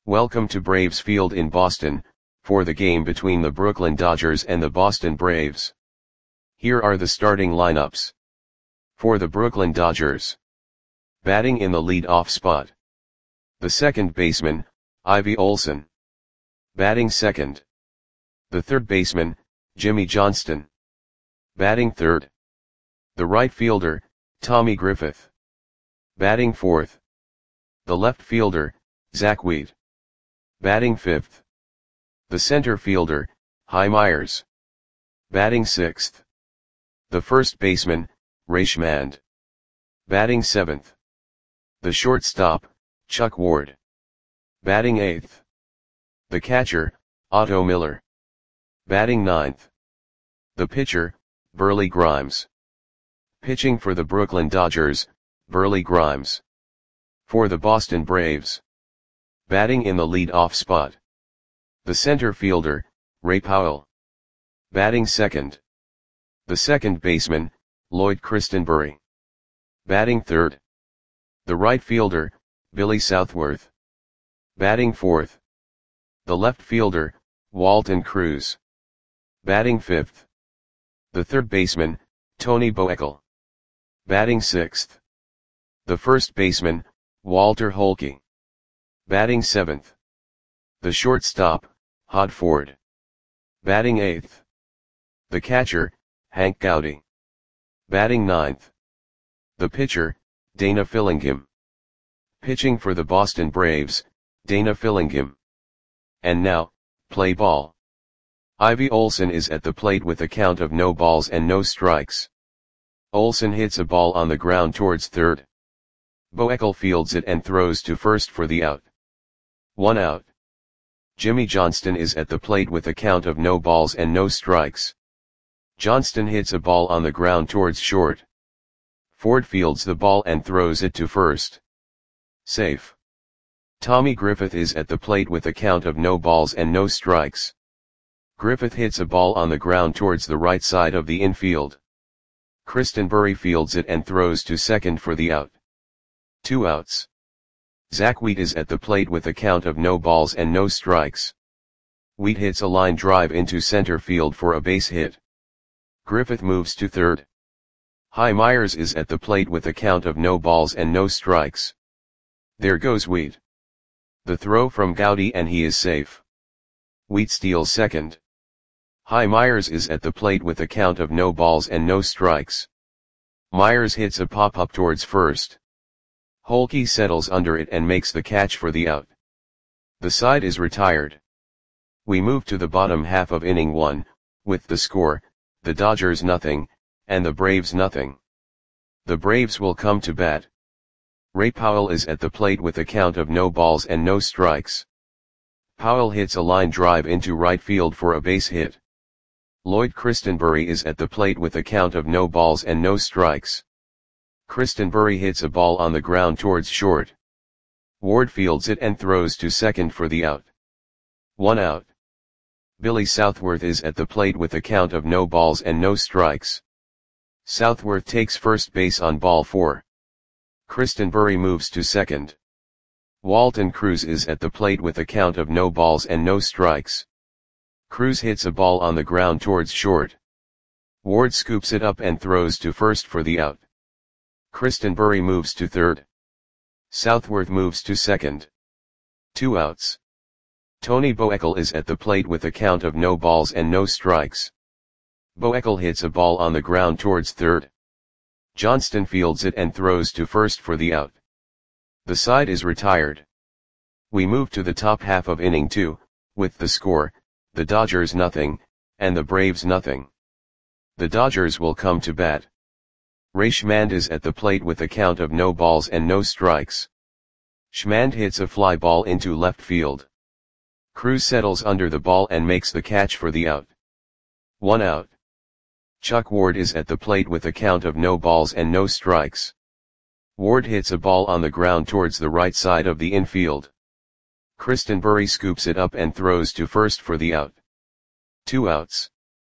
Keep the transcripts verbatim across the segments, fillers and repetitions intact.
Welcome to Braves Field in Boston, for the game between the Brooklyn Dodgers and the Boston Braves. Here are the starting lineups. For the Brooklyn Dodgers. Batting in the lead-off spot. The second baseman, Ivy Olson. Batting second. The third baseman, Jimmy Johnston. Batting third. The right fielder, Tommy Griffith. Batting fourth. The left fielder, Zach Wheat. Batting fifth. The center fielder, Hy Myers. Batting sixth. The first baseman, Ray Schmand. Batting seventh. The shortstop, Chuck Ward. Batting eighth. The catcher, Otto Miller. Batting ninth. The pitcher, Burley Grimes. Pitching for the Brooklyn Dodgers, Burley Grimes. For the Boston Braves. Batting in the lead-off spot. The center fielder, Ray Powell. Batting second. The second baseman, Lloyd Christenbury. Batting third. The right fielder, Billy Southworth. Batting fourth. The left fielder, Walton Cruz. Batting fifth. The third baseman, Tony Boekel. Batting sixth. The first baseman, Walter Holke. Batting seventh. The shortstop, Hod Ford. Batting eighth. The catcher, Hank Gowdy. Batting ninth. The pitcher, Dana Fillingham. Pitching for the Boston Braves, Dana Fillingham. And now, play ball. Ivy Olson is at the plate with a count of no balls and no strikes. Olson hits a ball on the ground towards third. Boekel fields it and throws to first for the out. One out. Jimmy Johnston is at the plate with a count of no balls and no strikes. Johnston hits a ball on the ground towards short. Ford fields the ball and throws it to first. Safe. Tommy Griffith is at the plate with a count of no balls and no strikes. Griffith hits a ball on the ground towards the right side of the infield. Christenbury fields it and throws to second for the out. Two outs. Zach Wheat is at the plate with a count of no balls and no strikes. Wheat hits a line drive into center field for a base hit. Griffith moves to third. Hy Myers is at the plate with a count of no balls and no strikes. There goes Wheat. The throw from Gowdy and he is safe. Wheat steals second. Hy Myers is at the plate with a count of no balls and no strikes. Myers hits a pop-up towards first. Holke settles under it and makes the catch for the out. The side is retired. We move to the bottom half of inning one, with the score, the Dodgers nothing, and the Braves nothing. The Braves will come to bat. Ray Powell is at the plate with a count of no balls and no strikes. Powell hits a line drive into right field for a base hit. Lloyd Christenbury is at the plate with a count of no balls and no strikes. Christenbury hits a ball on the ground towards short. Ward fields it and throws to second for the out. One out. Billy Southworth is at the plate with a count of no balls and no strikes. Southworth takes first base on ball four. Christenbury moves to second. Walton Cruz is at the plate with a count of no balls and no strikes. Cruz hits a ball on the ground towards short. Ward scoops it up and throws to first for the out. Christenbury moves to third. Southworth moves to second. Two outs. Tony Boekel is at the plate with a count of no balls and no strikes. Boekel hits a ball on the ground towards third. Johnston fields it and throws to first for the out. The side is retired. We move to the top half of inning two, with the score, the Dodgers nothing, and the Braves nothing. The Dodgers will come to bat. Ray Schmand is at the plate with a count of no balls and no strikes. Schmand hits a fly ball into left field. Cruz settles under the ball and makes the catch for the out. One out. Chuck Ward is at the plate with a count of no balls and no strikes. Ward hits a ball on the ground towards the right side of the infield. Christenbury scoops it up and throws to first for the out. Two outs.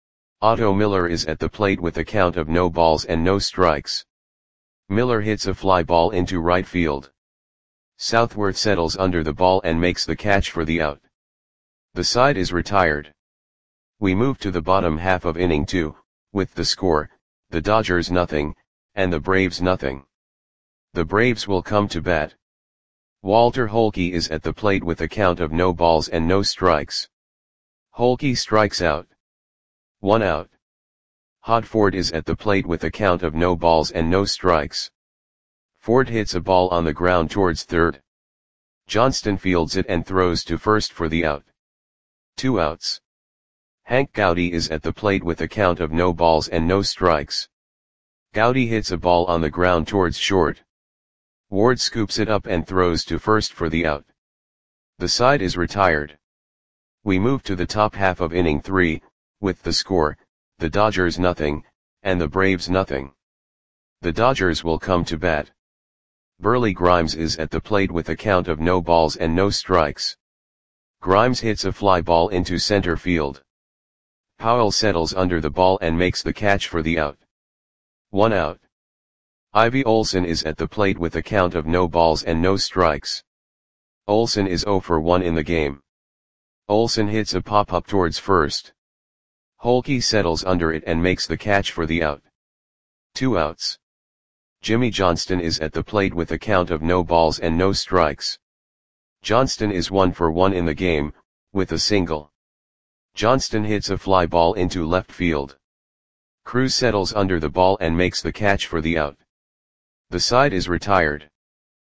Otto Miller is at the plate with a count of no balls and no strikes. Miller hits a fly ball into right field. Southworth settles under the ball and makes the catch for the out. The side is retired. We move to the bottom half of inning two, with the score, the Dodgers nothing, and the Braves nothing. The Braves will come to bat. Walter Holke is at the plate with a count of no balls and no strikes. Holke strikes out. One out. Hodford is at the plate with a count of no balls and no strikes. Ford hits a ball on the ground towards third. Johnston fields it and throws to first for the out. Two outs. Hank Gowdy is at the plate with a count of no balls and no strikes. Gowdy hits a ball on the ground towards short. Ward scoops it up and throws to first for the out. The side is retired. We move to the top half of inning three, with the score, the Dodgers nothing, and the Braves nothing. The Dodgers will come to bat. Burley Grimes is at the plate with a count of no balls and no strikes. Grimes hits a fly ball into center field. Powell settles under the ball and makes the catch for the out. One out. Ivy Olson is at the plate with a count of no balls and no strikes. Olson is oh for one in the game. Olson hits a pop-up towards first. Holke settles under it and makes the catch for the out. Two outs. Jimmy Johnston is at the plate with a count of no balls and no strikes. Johnston is one for one in the game, with a single. Johnston hits a fly ball into left field. Cruz settles under the ball and makes the catch for the out. The side is retired.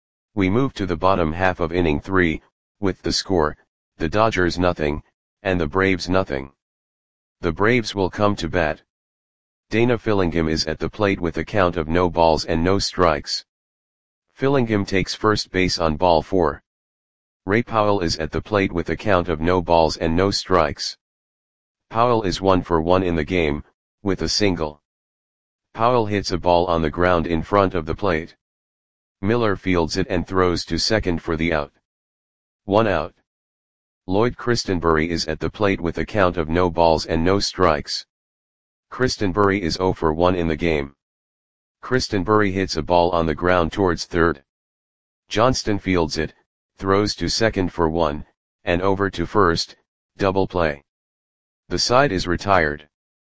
We move to the bottom half of inning three, with the score, the Dodgers nothing, and the Braves nothing. The Braves will come to bat. Dana Fillingham is at the plate with a count of no balls and no strikes. Fillingham takes first base on ball four. Ray Powell is at the plate with a count of no balls and no strikes. Powell is one for one in the game, with a single. Powell hits a ball on the ground in front of the plate. Miller fields it and throws to second for the out. One out. Lloyd Christenbury is at the plate with a count of no balls and no strikes. Christenbury is oh for one in the game. Christenbury hits a ball on the ground towards third. Johnston fields it, throws to second for one, and over to first, double play. The side is retired.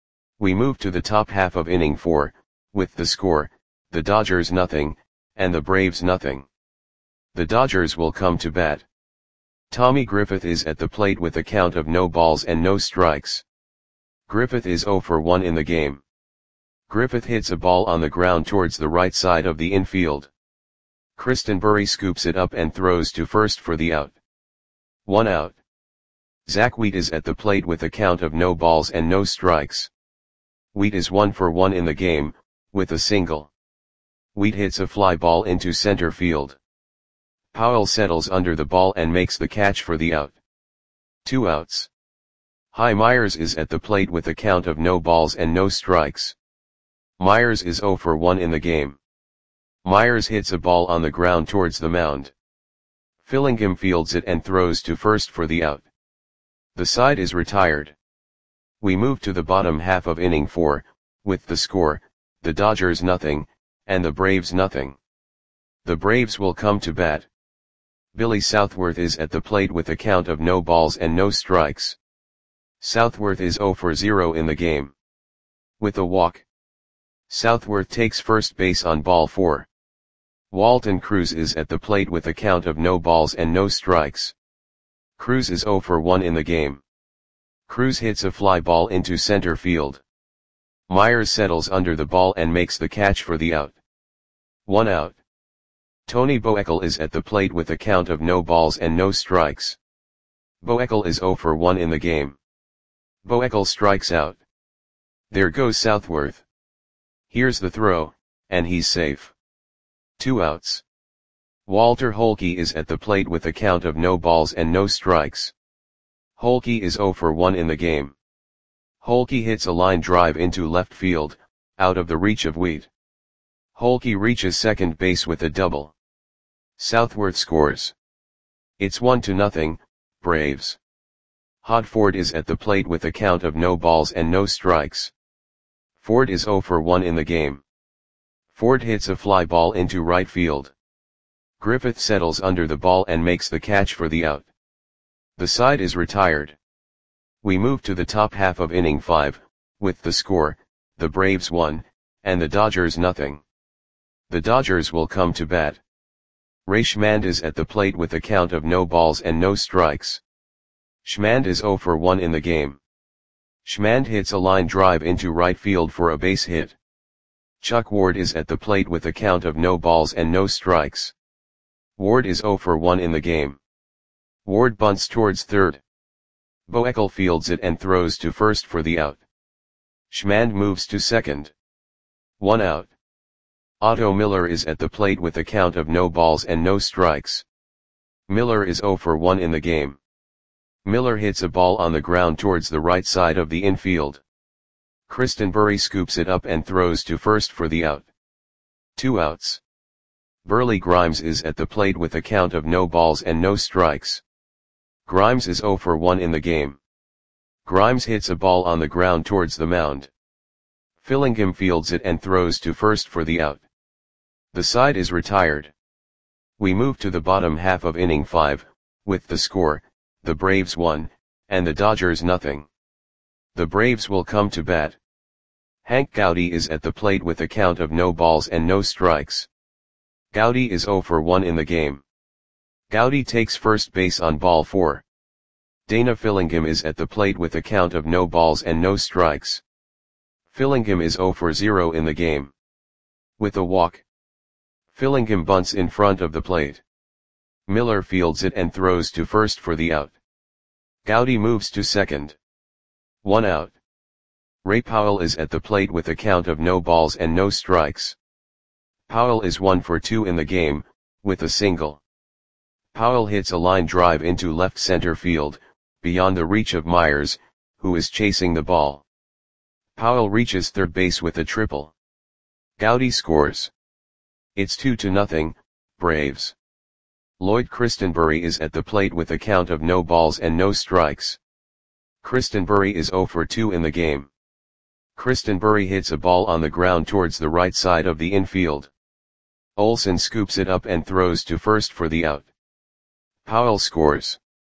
We move to the top half of inning four, with the score, the Dodgers nothing, and the Braves nothing. The Dodgers will come to bat. Tommy Griffith is at the plate with a count of no balls and no strikes. Griffith is oh for one in the game. Griffith hits a ball on the ground towards the right side of the infield. Christenbury scoops it up and throws to first for the out. One out. Zach Wheat is at the plate with a count of no balls and no strikes. Wheat is one for one in the game, with a single. Wheat hits a fly ball into center field. Powell settles under the ball and makes the catch for the out. Two outs. Hy Myers is at the plate with a count of no balls and no strikes. Myers is oh for one in the game. Myers hits a ball on the ground towards the mound. Fillingham fields it and throws to first for the out. The side is retired. We move to the bottom half of inning four, with the score, the Dodgers nothing, and the Braves nothing. The Braves will come to bat. Billy Southworth is at the plate with a count of no balls and no strikes. Southworth is oh for zero in the game. With a walk. Southworth takes first base on ball four. Walton Cruz is at the plate with a count of no balls and no strikes. Cruz is oh for one in the game. Cruz hits a fly ball into center field. Myers settles under the ball and makes the catch for the out. One out. Tony Boekel is at the plate with a count of no balls and no strikes. Boekel is oh for one in the game. Boekel strikes out. There goes Southworth. Here's the throw, and he's safe. Two outs. Walter Holke is at the plate with a count of no balls and no strikes. Holke is oh for one in the game. Holke hits a line drive into left field, out of the reach of Wheat. Holke reaches second base with a double. Southworth scores. It's one to nothing, Braves. Hodford is at the plate with a count of no balls and no strikes. Ford is oh for one in the game. Ford hits a fly ball into right field. Griffith settles under the ball and makes the catch for the out. The side is retired. We move to the top half of inning five, with the score, the Braves one, and the Dodgers nothing. The Dodgers will come to bat. Ray Schmand is at the plate with a count of no balls and no strikes. Schmand is zero for one in the game. Schmand hits a line drive into right field for a base hit. Chuck Ward is at the plate with a count of no balls and no strikes. Ward is zero for one in the game. Ward bunts towards third. Boeckel fields it and throws to first for the out. Schmand moves to second. One out. Otto Miller is at the plate with a count of no balls and no strikes. Miller is zero for one in the game. Miller hits a ball on the ground towards the right side of the infield. Christenbury scoops it up and throws to first for the out. Two outs. Burley Grimes is at the plate with a count of no balls and no strikes. Grimes is zero for one in the game. Grimes hits a ball on the ground towards the mound. Fillingham fields it and throws to first for the out. The side is retired. We move to the bottom half of inning five, with the score, the Braves one, and the Dodgers nothing. The Braves will come to bat. Hank Gowdy is at the plate with a count of no balls and no strikes. Gowdy is zero for one in the game. Gowdy takes first base on ball four. Dana Fillingham is at the plate with a count of no balls and no strikes. Fillingham is zero for zero in the game. With a walk, Fillingham bunts in front of the plate. Miller fields it and throws to first for the out. Gowdy moves to second. One out. Ray Powell is at the plate with a count of no balls and no strikes. Powell is one for two in the game, with a single. Powell hits a line drive into left center field, beyond the reach of Myers, who is chasing the ball. Powell reaches third base with a triple. Gowdy scores. It's two to nothing, Braves. Lloyd Christenbury is at the plate with a count of no balls and no strikes. Christenbury is zero for two in the game. Christenbury hits a ball on the ground towards the right side of the infield. Olsen scoops it up and throws to first for the out. Powell scores.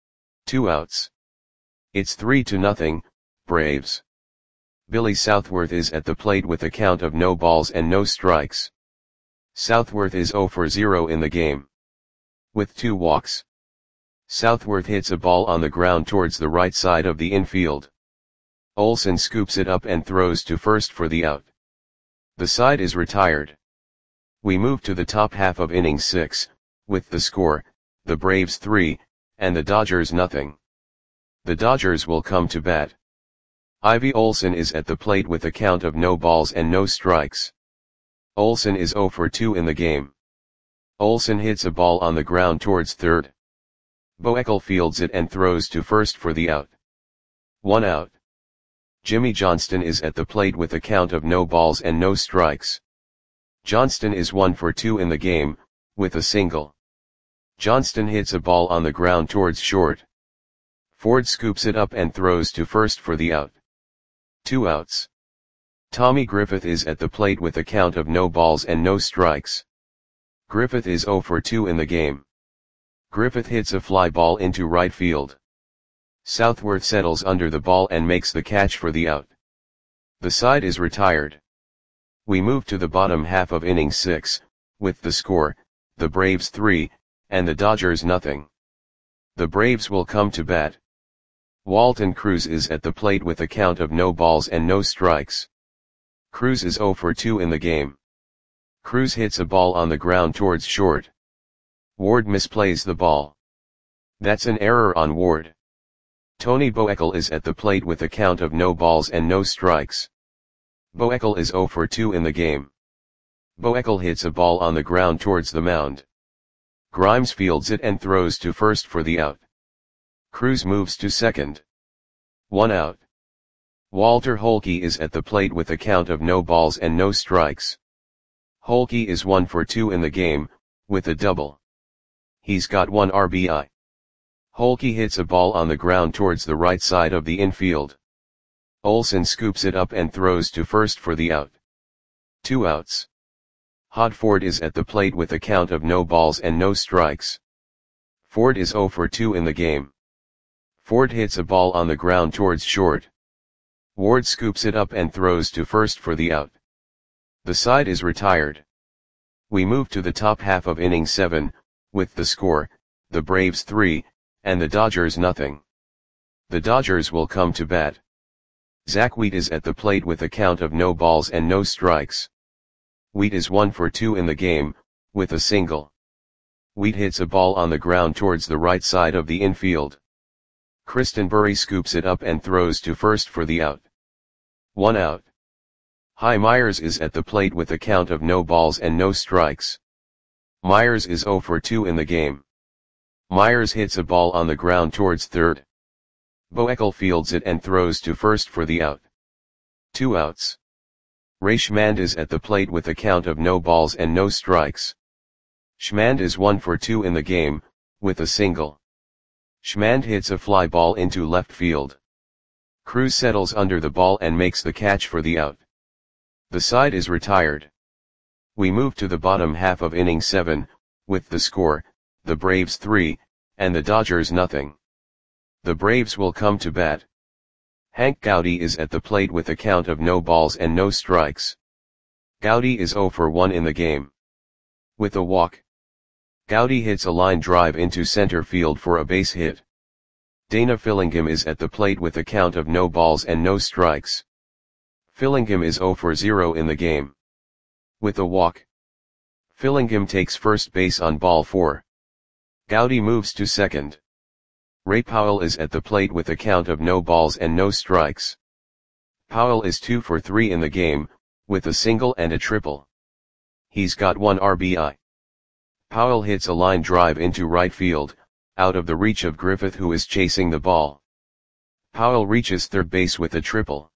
Two outs. It's three to nothing, Braves. Billy Southworth is at the plate with a count of no balls and no strikes. Southworth is zero for zero in the game. With two walks, Southworth hits a ball on the ground towards the right side of the infield. Olsen scoops it up and throws to first for the out. The side is retired. We move to the top half of inning six, with the score, the Braves three, and the Dodgers nothing. The Dodgers will come to bat. Ivy Olsen is at the plate with a count of no balls and no strikes. Olsen is zero for two in the game. Olsen hits a ball on the ground towards third. Boeckel fields it and throws to first for the out. One out. Jimmy Johnston is at the plate with a count of no balls and no strikes. Johnston is one for two in the game, with a single. Johnston hits a ball on the ground towards short. Ford scoops it up and throws to first for the out. Two outs. Tommy Griffith is at the plate with a count of no balls and no strikes. Griffith is zero for two in the game. Griffith hits a fly ball into right field. Southworth settles under the ball and makes the catch for the out. The side is retired. We move to the bottom half of inning six, with the score, the Braves three, and the Dodgers nothing. The Braves will come to bat. Walton Cruz is at the plate with a count of no balls and no strikes. Cruz is zero for two in the game. Cruz hits a ball on the ground towards short. Ward misplays the ball. That's an error on Ward. Tony Boeckel is at the plate with a count of no balls and no strikes. Boeckel is zero for two in the game. Boeckel hits a ball on the ground towards the mound. Grimes fields it and throws to first for the out. Cruz moves to second. One out. Walter Holke is at the plate with a count of no balls and no strikes. Holke is one for two in the game, with a double. He's got one R B I. Holke hits a ball on the ground towards the right side of the infield. Olsen scoops it up and throws to first for the out. Two outs. Hodford is at the plate with a count of no balls and no strikes. Ford is zero for two in the game. Ford hits a ball on the ground towards short. Ward scoops it up and throws to first for the out. The side is retired. We move to the top half of inning seven, with the score, the Braves three, and the Dodgers nothing. The Dodgers will come to bat. Zach Wheat is at the plate with a count of no balls and no strikes. Wheat is one for two in the game, with a single. Wheat hits a ball on the ground towards the right side of the infield. Christenbury scoops it up and throws to first for the out. One out. Hy Myers is at the plate with a count of no balls and no strikes. Myers is zero for two in the game. Myers hits a ball on the ground towards third. Boeckel fields it and throws to first for the out. Two outs. Ray Schmand is at the plate with a count of no balls and no strikes. Schmand is one for two in the game, with a single. Schmand hits a fly ball into left field. Cruz settles under the ball and makes the catch for the out. The side is retired. We move to the bottom half of inning seven, with the score, the Braves three, and the Dodgers nothing. The Braves will come to bat. Hank Gowdy is at the plate with a count of no balls and no strikes. Gowdy is zero for one in the game. With a walk. Gowdy hits a line drive into center field for a base hit. Dana Fillingham is at the plate with a count of no balls and no strikes. Fillingham is zero for zero in the game. With a walk. Fillingham takes first base on ball four. Gowdy moves to second. Ray Powell is at the plate with a count of no balls and no strikes. Powell is two for three in the game, with a single and a triple. He's got one R B I. Powell hits a line drive into right field, out of the reach of Griffith who is chasing the ball. Powell reaches third base with a triple.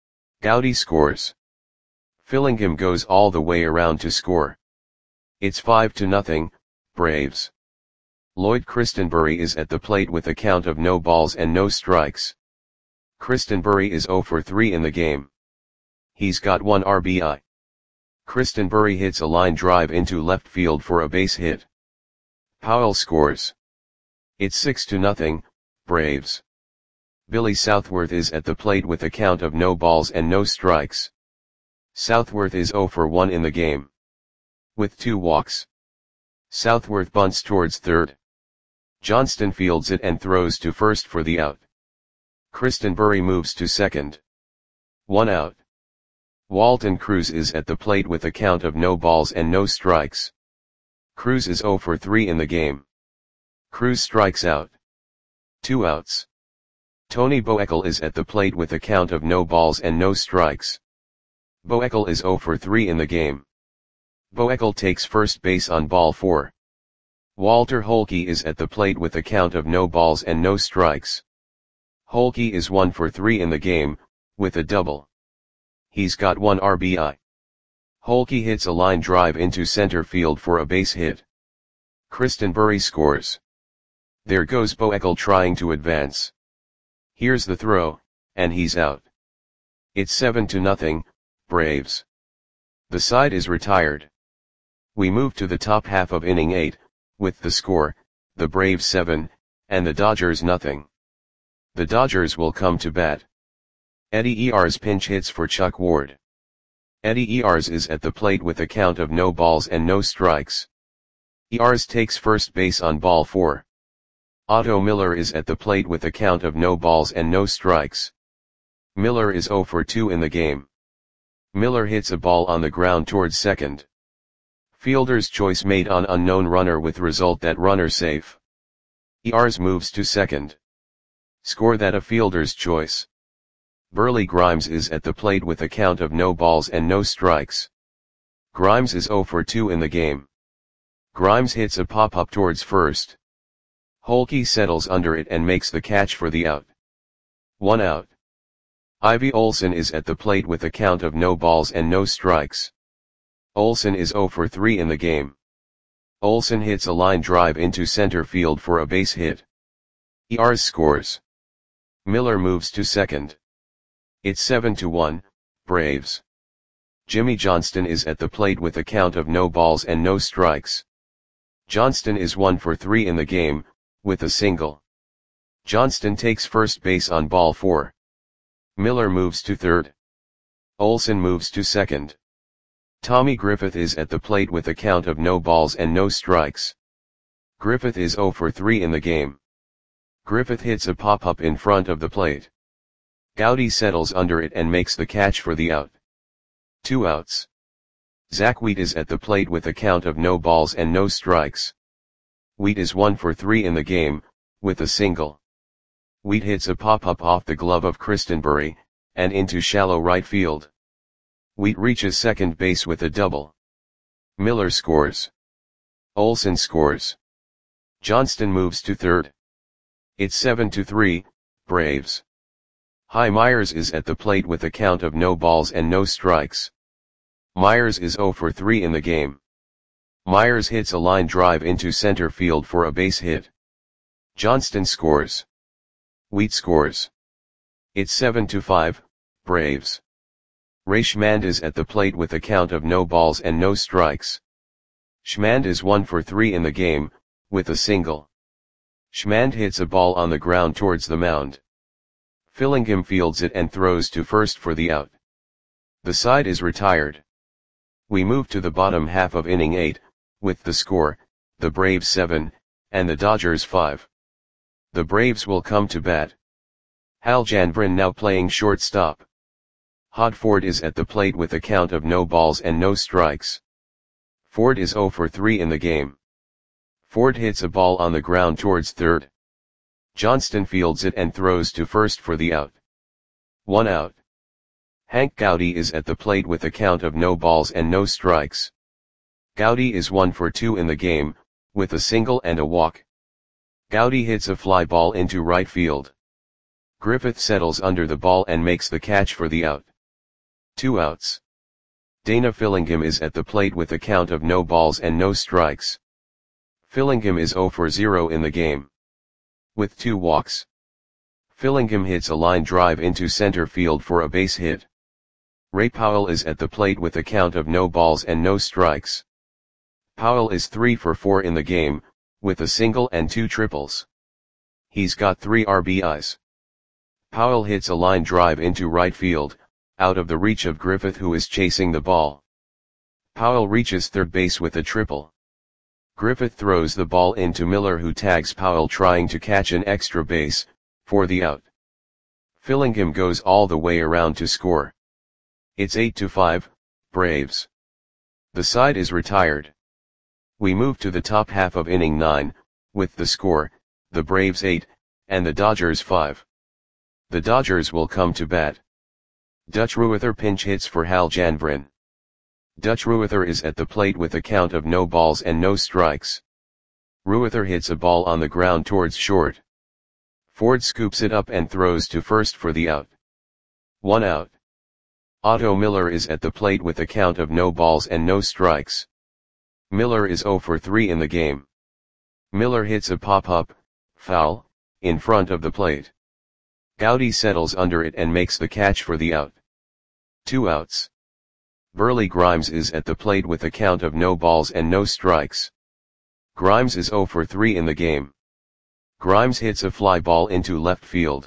Gowdy scores. Fillingham goes all the way around to score. It's five to nothing, Braves. Lloyd Christenbury is at the plate with a count of no balls and no strikes. Christenbury is zero for three in the game. He's got one R B I. Christenbury hits a line drive into left field for a base hit. Powell scores. It's six to nothing, Braves. Billy Southworth is at the plate with a count of no balls and no strikes. Southworth is zero for one in the game. With two walks. Southworth bunts towards third. Johnston fields it and throws to first for the out. Christenbury moves to second. One out. Walton Cruz is at the plate with a count of no balls and no strikes. Cruz is zero for three in the game. Cruz strikes out. Two outs. Tony Boeckel is at the plate with a count of no balls and no strikes. Boeckel is zero for three in the game. Boeckel takes first base on ball four. Walter Holke is at the plate with a count of no balls and no strikes. Holke is one for three in the game, with a double. He's got one R B I. Holke hits a line drive into center field for a base hit. Christenbury scores. There goes Boeckel trying to advance. Here's the throw, and he's out. It's seven to nothing, Braves. The side is retired. We move to the top half of inning eight, with the score, the Braves seven, and the Dodgers nothing. The Dodgers will come to bat. Eddie Ears pinch hits for Chuck Ward. Eddie Ears is at the plate with a count of no balls and no strikes. Ears takes first base on ball four. Otto Miller is at the plate with a count of no balls and no strikes. Miller is zero for two in the game. Miller hits a ball on the ground towards second. Fielder's choice made on unknown runner with result that runner safe. Ears moves to second. Score that a fielder's choice. Burley Grimes is at the plate with a count of no balls and no strikes. Grimes is zero for two in the game. Grimes hits a pop-up towards first. Holke settles under it and makes the catch for the out. One out. Ivy Olson is at the plate with a count of no balls and no strikes. Olson is zero for three in the game. Olson hits a line drive into center field for a base hit. Ears scores. Miller moves to second. It's seven to one, Braves. Jimmy Johnston is at the plate with a count of no balls and no strikes. Johnston is one for three in the game, with a single. Johnston takes first base on ball four. Miller moves to third. Olson moves to second. Tommy Griffith is at the plate with a count of no balls and no strikes. Griffith is zero for three in the game. Griffith hits a pop-up in front of the plate. Gowdy settles under it and makes the catch for the out. Two outs. Zach Wheat is at the plate with a count of no balls and no strikes. Wheat is one for three in the game, with a single. Wheat hits a pop-up off the glove of Christenbury, and into shallow right field. Wheat reaches second base with a double. Miller scores. Olson scores. Johnston moves to third. It's seven to three, Braves. Hy Myers is at the plate with a count of no balls and no strikes. Myers is zero for three in the game. Myers hits a line drive into center field for a base hit. Johnston scores. Wheat scores. It's seven to five, Braves. Ray Schmand is at the plate with a count of no balls and no strikes. Schmand is one for three in the game, with a single. Schmand hits a ball on the ground towards the mound. Fillingham fields it and throws to first for the out. The side is retired. We move to the bottom half of inning eight, with the score, the Braves seven, and the Dodgers five. The Braves will come to bat. Hal Janvrin now playing shortstop. Hod Ford is at the plate with a count of no balls and no strikes. Ford is zero for three in the game. Ford hits a ball on the ground towards third. Johnston fields it and throws to first for the out. One out. Hank Gowdy is at the plate with a count of no balls and no strikes. Gowdy is one for two in the game, with a single and a walk. Gowdy hits a fly ball into right field. Griffith settles under the ball and makes the catch for the out. Two outs. Dana Fillingham is at the plate with a count of no balls and no strikes. Fillingham is zero for zero in the game, with two walks. Fillingham hits a line drive into center field for a base hit. Ray Powell is at the plate with a count of no balls and no strikes. Powell is three for four in the game, with a single and two triples. He's got three R B Is. Powell hits a line drive into right field, out of the reach of Griffith who is chasing the ball. Powell reaches third base with a triple. Griffith throws the ball into Miller who tags Powell trying to catch an extra base, for the out. Fillingham goes all the way around to score. It's eight to five, Braves. The side is retired. We move to the top half of inning nine, with the score, the Braves eight, and the Dodgers five. The Dodgers will come to bat. Dutch Ruether pinch hits for Hal Janvrin. Dutch Ruether is at the plate with a count of no balls and no strikes. Ruether hits a ball on the ground towards short. Ford scoops it up and throws to first for the out. One out. Otto Miller is at the plate with a count of no balls and no strikes. Miller is zero for three in the game. Miller hits a pop-up, foul, in front of the plate. Gowdy settles under it and makes the catch for the out. Two outs. Burley Grimes is at the plate with a count of no balls and no strikes. Grimes is zero for three in the game. Grimes hits a fly ball into left field.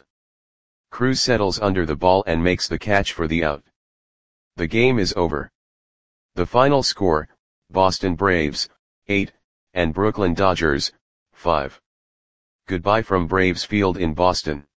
Cruz settles under the ball and makes the catch for the out. The game is over. The final score, Boston Braves, eight, and Brooklyn Dodgers, five. Goodbye from Braves Field in Boston.